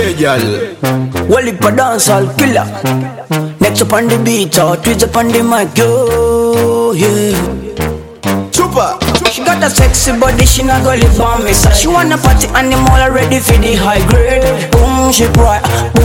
Hey, girl. Well, if a dancehall killer. Next up on the beat, or twist up on the mic, yo, yeah. Super. She got a sexy body, she not go live on me. So she wanna party animal ready for the high grade. Boom, she cry,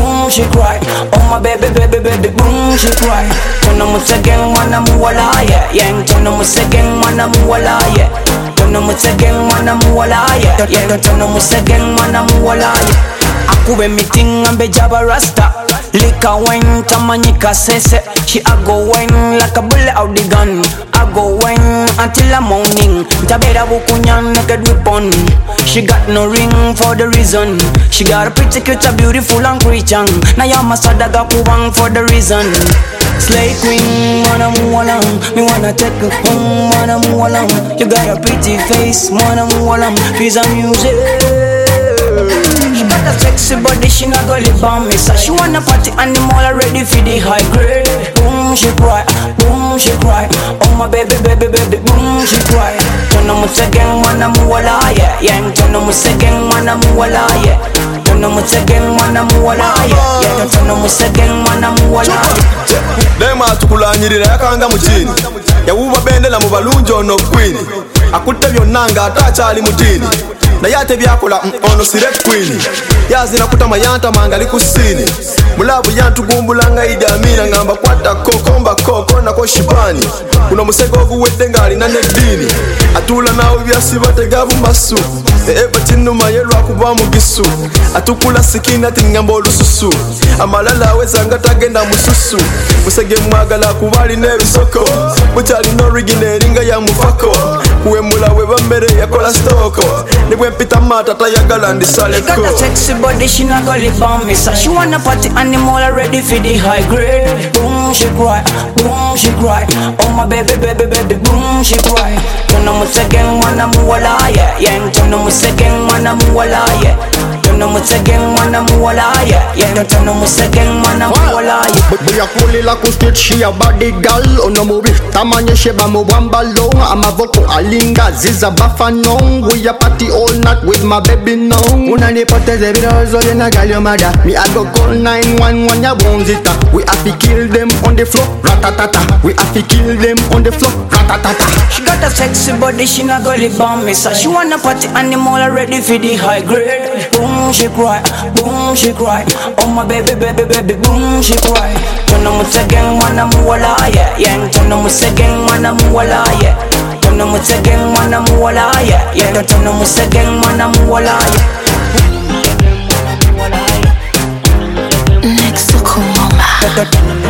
oh my baby, baby, baby, boom, she cry. Tono musegeng mana muwala, yeah, yeah. Tono musegeng mana muwala, yeah. Tono musegeng mana muwala, yeah, yeah. Tono musegeng mana muwala, yeah. Akube meeting ambe jaba rasta. Lika wine tamanyika sese. She a go wine like a bullet out the gun. I go wine until the morning. Tabera bukunyan naked weapon. She got no ring for the reason. She got a pretty cute, a beautiful and Christian. Na yama sadaga kuwang for the reason. Slay queen, wanna move along. Me wanna take you home, wanna move along. You got a pretty face, wanna move along. Piece of music. She got a sexy body, she not go live on me. So she wanna party animal ready for the high grade. Boom, she cry, oh my baby, baby, baby, boom, she cry. Tono musegeng mana muwala, yeah, yeah. Tono musegeng mana muwala, yeah. Tono musegeng mana muwala, yeah, yeah. Tono musegeng mana muwala, yeah. Dema tukulanyirira yakanga mutini. Yawuba bendela mu balungi ono queen. Akutte byonnanga atakyali mutini. Naye ate byakola ono siret queen. Yazina kutama yantama ali ku ssini. Mulabu yantugumbulanga Idi Amina ngamba kwata kokomba koko nako shibani. Kuno musego oguwedde ng'alina n'eddiini. Atula nawe byasiba tegabu masu. Eba tinuma yelwa kuba mugisu. Atukula sikina tingamba olususu. Amalala awezanga tagenda mususu. Musege mwagala kubali n'ebisoko. Bukyalina original nga ya mufako. Kuwemula we bammere yakola stoko. Nibwe mpita mata tayagala ndisaleko. She got a sexy body, she not go live on me. So she wanna party animal ready for the high grade. Boom, she cry, oh my baby, baby, baby, boom, she cry. Tono musegeng mana muwala, yeah, yeah. Tono musegeng mana muwala, yeah. Tono musegeng mana muwala, yeah, yeah. Tono musegeng mana muwala, yeah. Buyakulila ku stage, she a body girl. Ono mubi tamanye sheba mu wambalong. Amavoko alinga ziza bafanong. We a party all night with my baby now. Unanipoteze virozo yena girl your mother. Me a go call 911 ya bonzita. We have to kill them on the floor, ratatata. We have to kill them on the floor, ratatata. She got a sexy body, she not go live on me. So she wanna party animal ready for the high grade. Boom, she cry, oh my baby, baby, baby, boom, she cry. Tono musegeng mana muwala, yeah, yeah. Tono musegeng mana muwala, yeah. Tono musegeng mana muwala, yeah, yeah. Tono musegeng mana muwala, yeah. Next to Kumama.